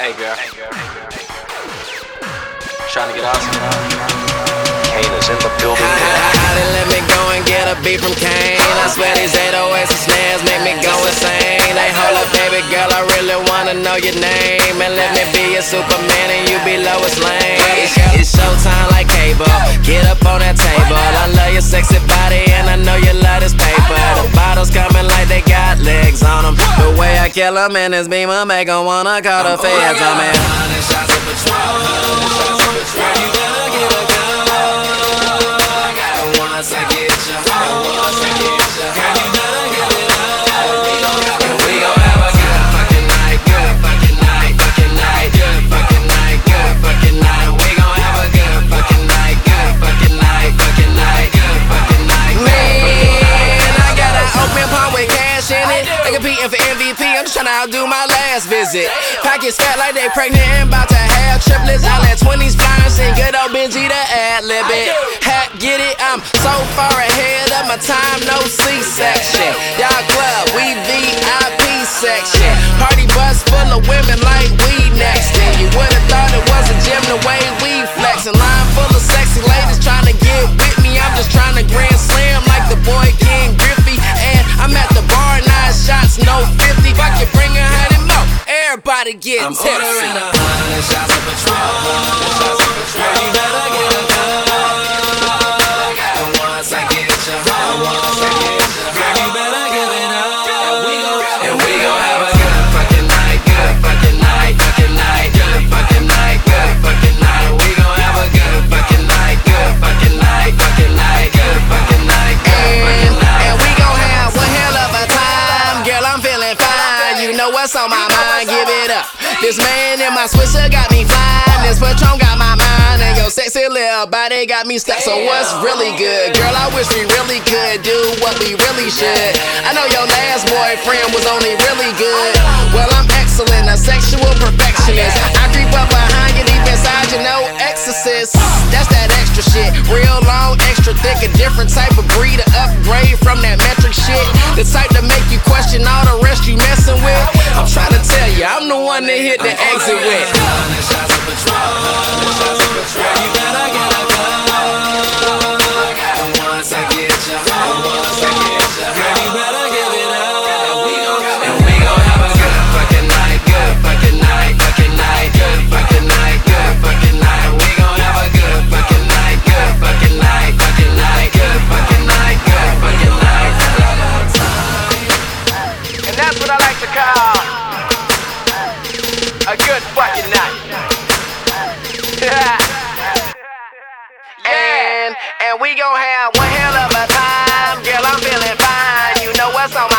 Hey girl. Trying to get out. Kane is in the building. How they let me go and get a beat from Kane? I swear these 808s and snares make me go insane. Hey, hold up, baby girl, I really wanna know your name. And let me be your Superman and you be Lois Lane. It's showtime like cable. Get up on that table. I love your sexy body and I know you love this paper. The bottles coming like they got legs on them. The way I kill them in this beamer make them wanna call the feds on me. Shots of Patrón. Girl, you better get a gun. Once I get you, once I get you, girl, you better give it up. And we gon' have a good fucking night, good fucking night, fucking night, good fucking night, good fucking night. We gon' have a good fucking night, good fucking night, fucking night, good fucking night. Man, I got an open palm with cash in it. They competing for MVP, I'm just tryna outdo my last visit. Pockets fat like they pregnant and about to have triplets. I let 20s flying, sing good old Benji to ad-lib it. Hat, get it, I'm so far ahead of my time, no C-section. Y'all club, we VIP section. Party bus full of women like we next. And you would've thought it was a gym the way we flexin'. Line full of sexy ladies trying to get with me. I'm just trying to grand slam like the boy King Griffey. And I'm at the bar, 9 shots, no 50. If I can bring 100 more, everybody get I'm tipsy. ordering 100 shots of Patrón. Girl, you better get a gun. And once I get you, once I get you, girl, you better give it up. And we gon' have a good fucking night, good fucking night, fucking night, good fucking night, good fucking night. We gon' have a good fucking night, good fucking night, fucking night, good fucking night, good fucking night. And we gon' have one hell of a time. Girl, I'm feeling fine. You know what's on my mind, give it up. This man in my Swisher got me flying. This Patron got my mind. And your sexy little body got me stuck. So what's really good? Girl, I wish we really could do what we really should. I know your last boyfriend was only really good. Well, I'm excellent, a sexual perfectionist. I creep up behind you deep inside you, no exorcist. That's that extra shit. Real long, extra thick, a different type of breed, a upgrade from that metric shit. The type to make you question all the rest you messing with. I'm trying to tell you, I'm the one that hit the exit with. Shots of Patrón. Girl, you better get a gun. And once I get you, once I get you, girl, you better give it up. And we gon' have a good fucking night, good fucking night, fucking night, good fucking night, good fucking night. We gon' have a good fucking night, good fucking night, fucking night, good fucking night, good fucking night. And that's what I like to call a good fucking night. And we gon' have one hell of a time. Girl, I'm feeling fine. You know what's on